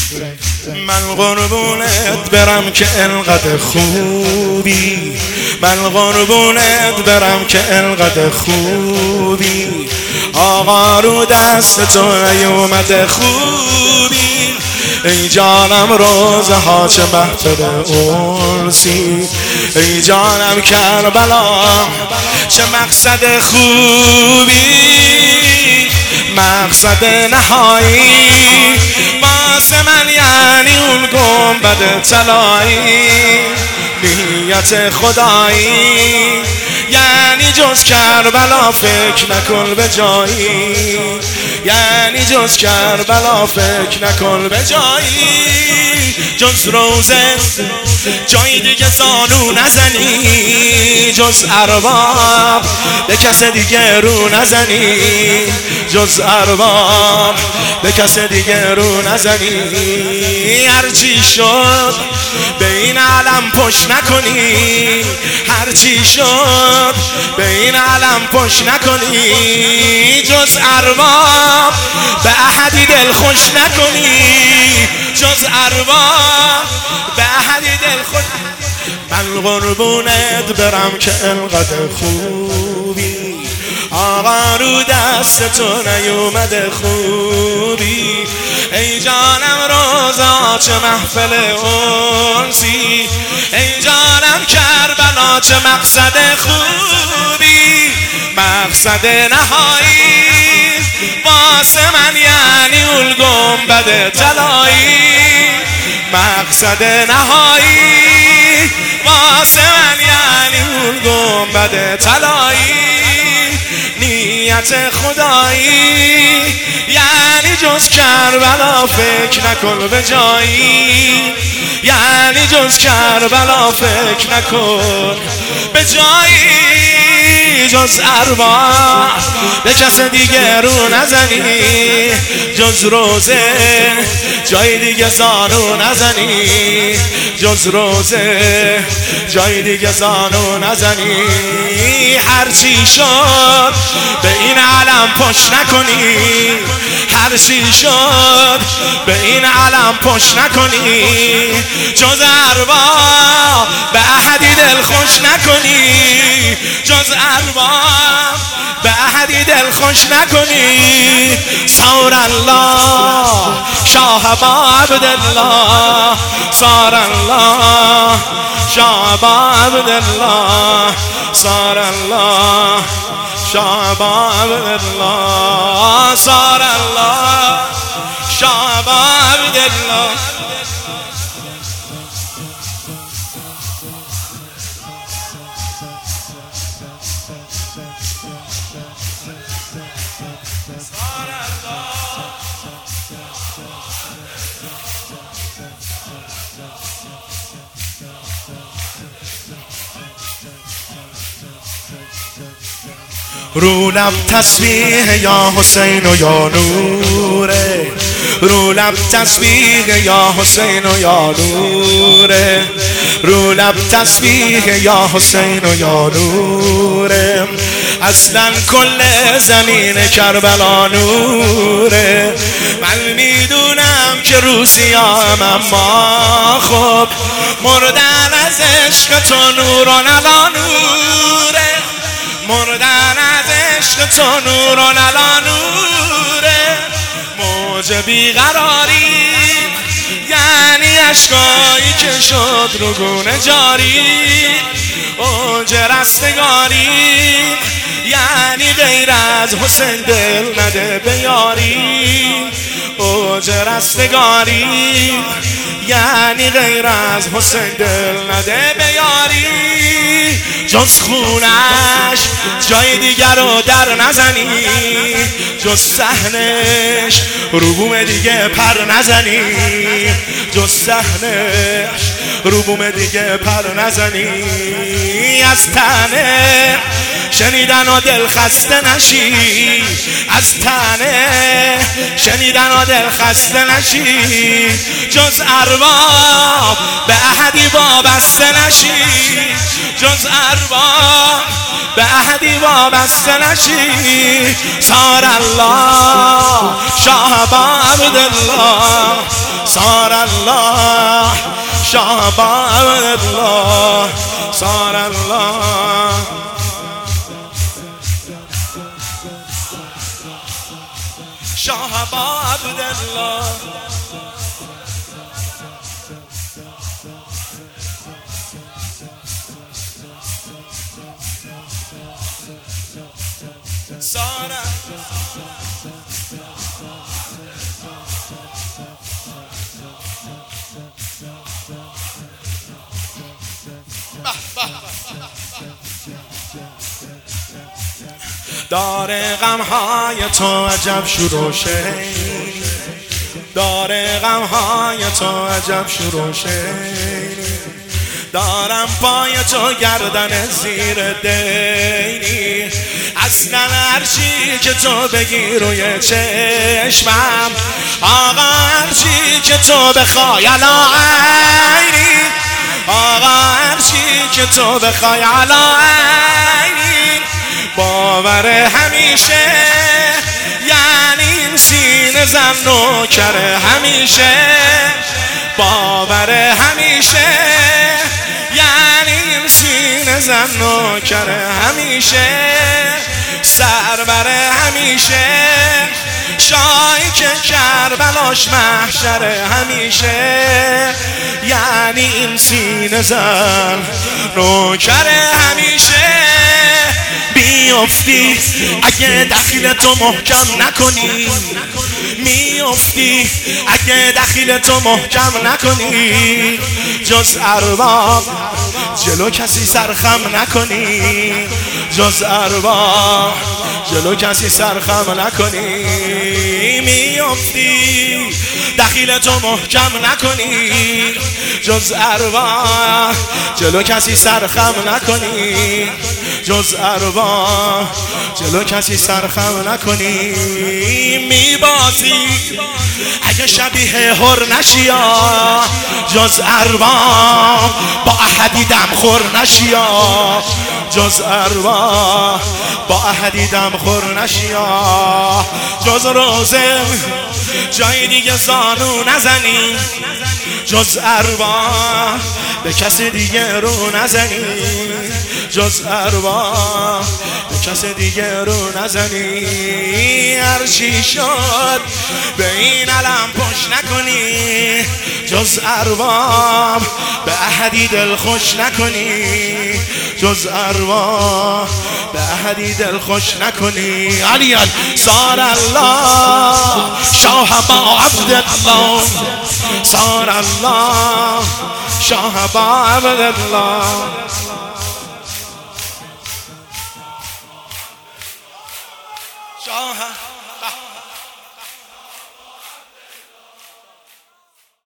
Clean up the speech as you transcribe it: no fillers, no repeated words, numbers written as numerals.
من قربونت برم که انقدر خوبی، من قربونت برم که انقدر خوبی. آقا رو دست تو نیومده خوبی. ای جانم روزه ها چه محفل انسی، ای جانم کربلا چه مقصد خوبی. مقصد نهایی واسه من یعنی اون گنبد طلایی. نیت خدایی یعنی جز کربلا فکر نکن به جایی، یعنی جز کربلا فکر نکن به جایی. جز روزه جای دیگه زانو نزنی، جز ارباب به کس دیگه رو نزنی، جز ارباب به کس دیگه رو نزنی. هرچی شد به این عالم پشت نکنی، هرچی شد به این عالم پشت نکنی. جز ارباب به احدی دل خوش نکنی، جز ارباب به احدی دل خوش. من قربونت برم که انقدر خوبی. آقا رو دست تو نیومده خوبی. ای جانم روزا چه محفل انسی، ای جانم کربلا چه مقصد خوبی. مقصد نهایی واسه من یعنی اون گنبد طلایی. مقصد نهایی واسه من یعنی اون گنبد طلایی. نیت خدایی یعنی جز کربلا فکر نکن به جایی، یعنی جز کربلا فکر نکن به جایی. جز ارباب به کس دیگه رو نزنی، جز روزه جای دیگه زانو نزنی، جز روزه جای دیگه زانو نزنی. هرچی شد به این عالم پشت نکنی، هرچی شد به این عالم پشت نکنی. جز ارباب به احدی دل خوش نکنی، جز ارباب به احدی دل خوش نکنی. صار الله شاه با عبدالله، صار الله شاه با عبدالله، صار الله شاه با عبدالله، صار الله شاه با عبدالله. رو لب تسبیح یا حسین و یا نوره، رو لب تسبیح یا حسین و یا نوره، رو لب تسبیح یا حسین و یا نوره. اصلا کل زمین کربلا نوره. من میدونم که روسیام اما خب مردن از عشق تو نوران علا نوره، مردن از عشق تو نوران علا نوره. موج بیقراری یعنی عشقایی که شد رو گونه جاری. اوج رستگاری یعنی غیر از حسین دل نده به یاری. اوج رستگاری یعنی غیر از حسین دل نده به یاری. جز خونش جای دیگر رو در نزنی، جز صحنش رو بوم دیگه پر نزنی، جز صحنش رو بوم دیگه پر نزنی. از تنه شنیدن و دل خسته نشی، از تنه شنیدن و دل خسته نشی. جز ارباب به احدی وابسته نشی، جز ارباب به احدی وابسته نشی. صار الله شاه با عبدالله، صار الله شاه با عبدالله صار الله شاه با عبدالله سارا دار غمهای تو عجب شروع شد دار غمهای تو عجب شروع شد دارم پای تو گردن زیر دینی اصلا هرچی که تو بگی روی چشمم آقا هرچی که تو بخوای علا عینی آقا هرچی که تو بخوای علا عینی باور همیشه یعنی این سینه زن نوکر همیشه باور همیشه یعنی این سینه زن نوکر همیشه سربر همیشه شاهی که کربلاش محشر همیشه یعنی این سینه زن نوکر همیشه میافتی اگه دخیل تو محکم نکنی میافتی اگه دخیل تو محکم نکنی جز ارباب جلو کسی سرخم نکنی جز ارباب جلو کسی سرخم نکنی میافتی دخیل تو محکم نکنی جز ارباب جلو کسی سرخم نکنی جز ارباب جلو کسی سرخم نکنی میبازی اگه شبیه هر نشیا جز ارباب با احدی دمخور نشیا جز ارباب با احدی دمخور نشیا جز روزه جای دیگه زانو نزنی جز ارباب به کسی دیگه رو نزنی جز ارباب به کسی دیگه رو نزنی هرچی شد به این علم پشت نکنی جز ارباب به احدی دل خوش نکنی جز ارباب به احدی دل خوش نکنی علی صار الله شاه با عبدالله صار الله شاه با عبدالله شاه